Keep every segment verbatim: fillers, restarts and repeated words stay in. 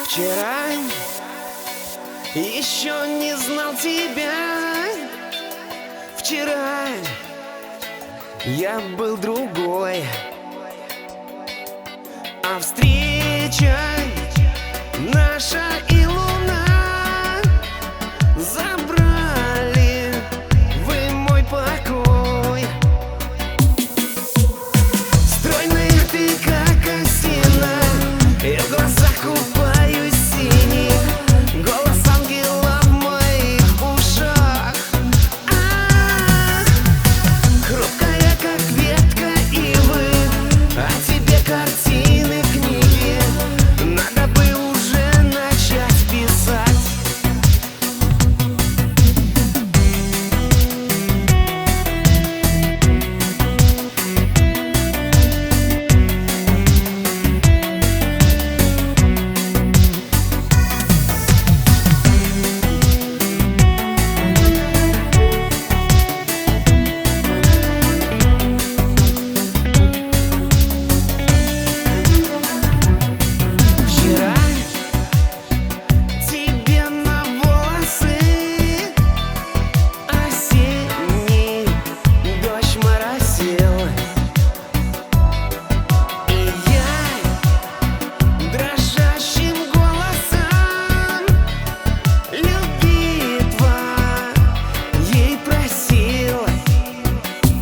Вчера еще не знал тебя. Вчера я был другой. А встреча наша и луна забрали вы мой покой. Стройная ты, как осина, и в глазах купаюсь синих, голос ангела в моих ушах. А-а-а, хрупкая, как ветка ивы, а тебе картины, книги надо бы уже начать писать.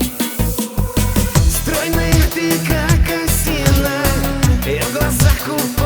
Ты как осина, и в глазах у